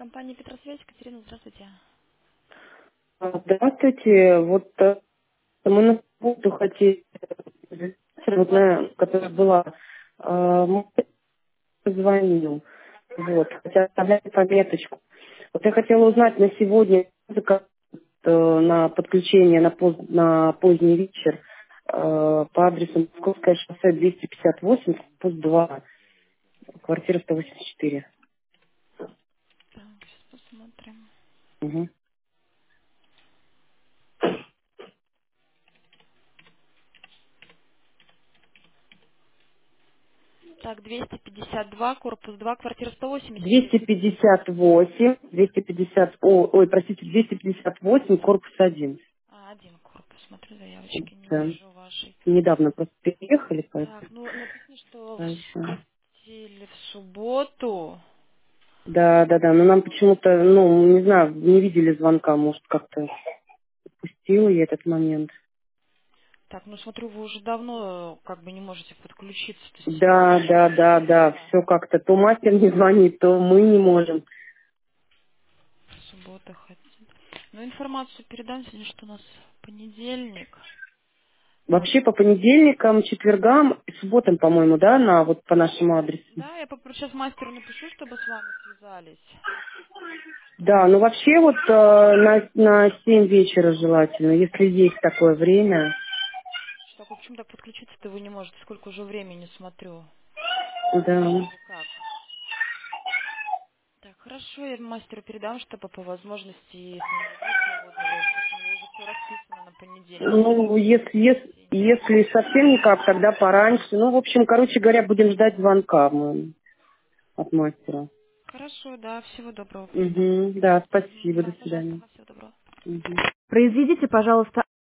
Компания Петросвязь, Екатерина, здравствуйте. Здравствуйте. Вот мы на субботу хотели, вот которая была, мы позвонил, вот, хотя оставляли пометочку. Вот я хотела узнать на сегодня, на подключение на поздний вечер по адресу Московское шоссе 258, корпус 2, квартира 184. Так, сейчас посмотрим. Угу. Так, 252, корпус 2, квартира 184. 250, ой, простите, 258, корпус 1. Один корпус, смотрю, заявочки не Да. вижу вашей. Недавно просто переехали, Так, поэтому ну написано, что да, еще. хотели в субботу. Да, да, да. Но нам почему-то, ну, не знаю, не видели звонка, может, как-то упустила я этот момент. Так, ну смотрю, вы уже давно как бы не можете подключиться. То есть Да, да, да, да. суббота, Все как-то. То мастер не звонит, то мы не можем. суббота хотите. Ну, информацию передам, сегодня что у нас понедельник. Так, Вообще по понедельникам, четвергам и субботам, по-моему, да, на вот по нашему адресу. да, я сейчас мастеру напишу, чтобы с вами связались. Да, ну вообще вот на 7 вечера желательно, если есть такое время. Что, почему так подключиться-то вы не можете? Сколько уже времени смотрю? Да. Никак. Так, хорошо, я мастеру передам, чтобы по возможности, если у него будет свободное время, просто у него уже все расписано на понедельник, Ну, воскресенье. если совсем никак, тогда пораньше. Ну, в общем, короче говоря, будем ждать звонка мы от мастера. Хорошо, да, всего доброго, передам. Угу, да, Мгм, спасибо, до да, пожалуйста, свидания. всего доброго. Мгм. Произведите, пожалуйста,